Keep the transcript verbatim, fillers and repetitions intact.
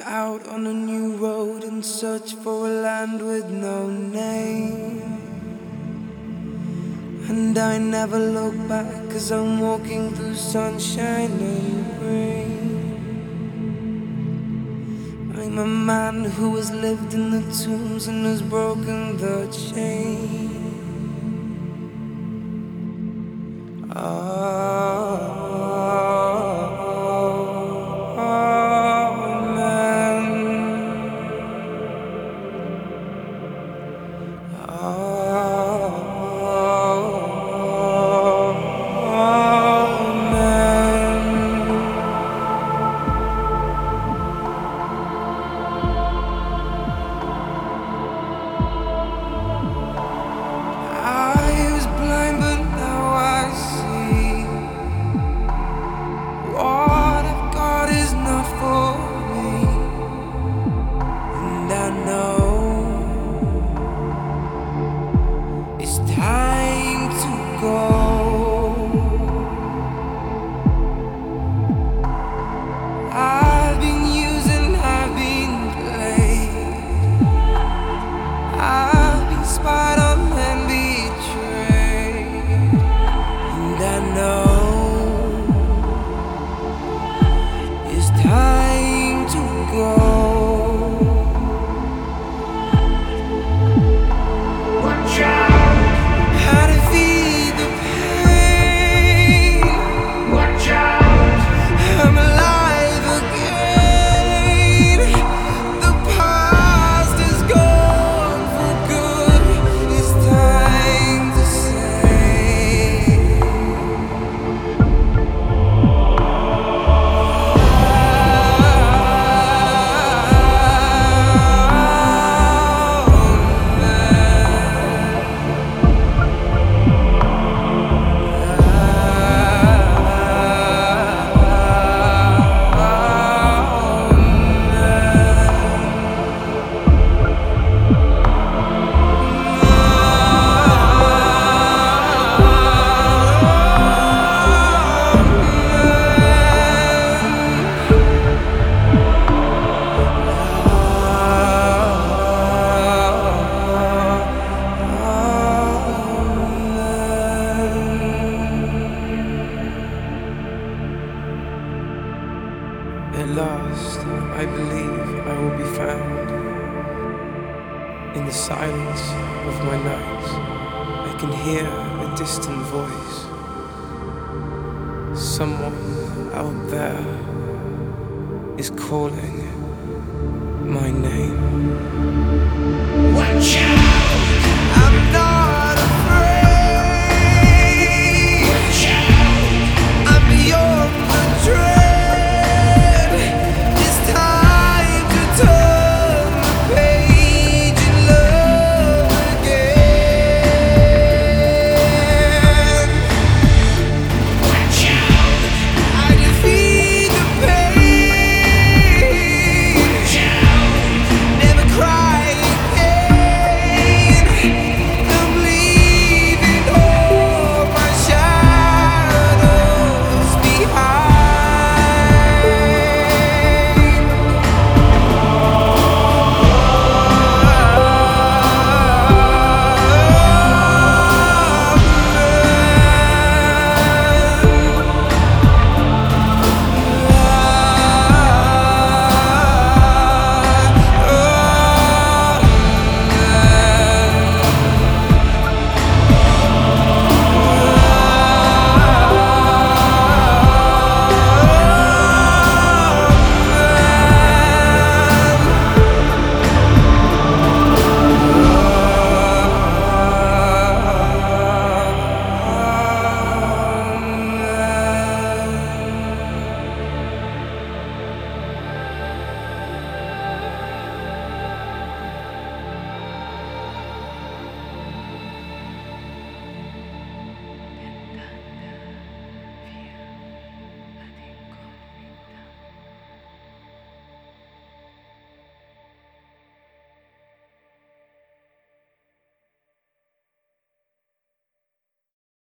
out on a new road in search for a land with no name. And I never look back, 'cause I'm walking through sunshine and rain. I'm a man who has lived in the tombs and has broken the chain. Oh. At last, I believe I will be found. In the silence of my night, I can hear a distant voice. Someone out there is calling my name. Watch out!